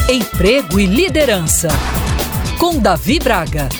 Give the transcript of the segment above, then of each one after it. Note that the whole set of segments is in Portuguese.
Emprego e Liderança, com Davi Braga.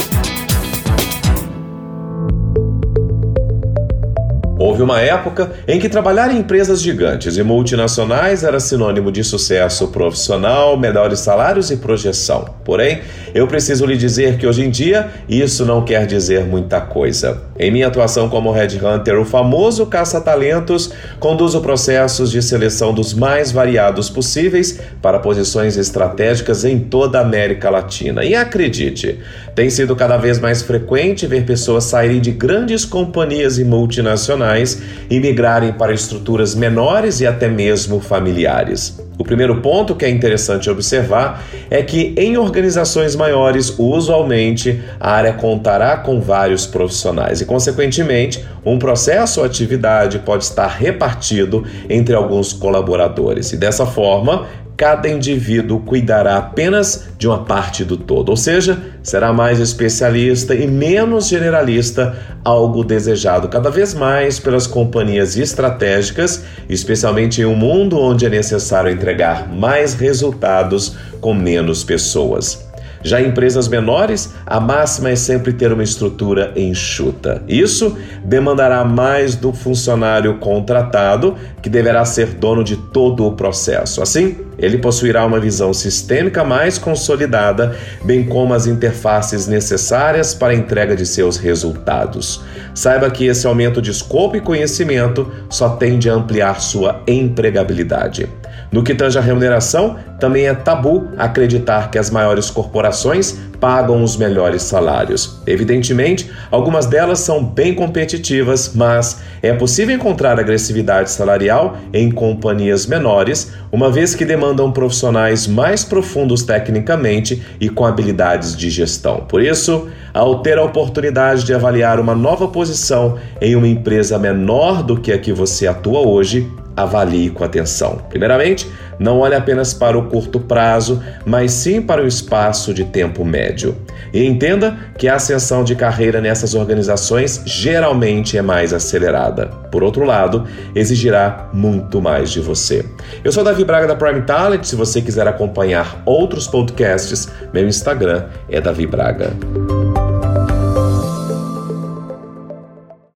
Houve uma época em que trabalhar em empresas gigantes e multinacionais era sinônimo de sucesso profissional, melhores salários e projeção. Porém, eu preciso lhe dizer que hoje em dia isso não quer dizer muita coisa. Em minha atuação como headhunter, o famoso caça-talentos, conduzo processos de seleção dos mais variados possíveis para posições estratégicas em toda a América Latina. E acredite, tem sido cada vez mais frequente ver pessoas saírem de grandes companhias e multinacionais e migrarem para estruturas menores e até mesmo familiares. O primeiro ponto que é interessante observar é que em organizações maiores, usualmente, a área contará com vários profissionais e, consequentemente, um processo ou atividade pode estar repartido entre alguns colaboradores. E dessa forma, cada indivíduo cuidará apenas de uma parte do todo, ou seja, será mais especialista e menos generalista, algo desejado cada vez mais pelas companhias estratégicas, especialmente em um mundo onde é necessário entregar mais resultados com menos pessoas. Já em empresas menores, a máxima é sempre ter uma estrutura enxuta. Isso demandará mais do funcionário contratado, que deverá ser dono de todo o processo. Assim, ele possuirá uma visão sistêmica mais consolidada, bem como as interfaces necessárias para a entrega de seus resultados. Saiba que esse aumento de escopo e conhecimento só tende a ampliar sua empregabilidade. No que tange à remuneração, também é tabu acreditar que as maiores corporações pagam os melhores salários. Evidentemente, algumas delas são bem competitivas, mas é possível encontrar agressividade salarial em companhias menores, uma vez que demandam profissionais mais profundos tecnicamente e com habilidades de gestão. Por isso, ao ter a oportunidade de avaliar uma nova posição em uma empresa menor do que a que você atua hoje, avalie com atenção. Primeiramente, não olhe apenas para o curto prazo, mas sim para o espaço de tempo médio. E entenda que a ascensão de carreira nessas organizações geralmente é mais acelerada. Por outro lado, exigirá muito mais de você. Eu sou Davi Braga da Prime Talent. Se você quiser acompanhar outros podcasts, meu Instagram é Davi Braga.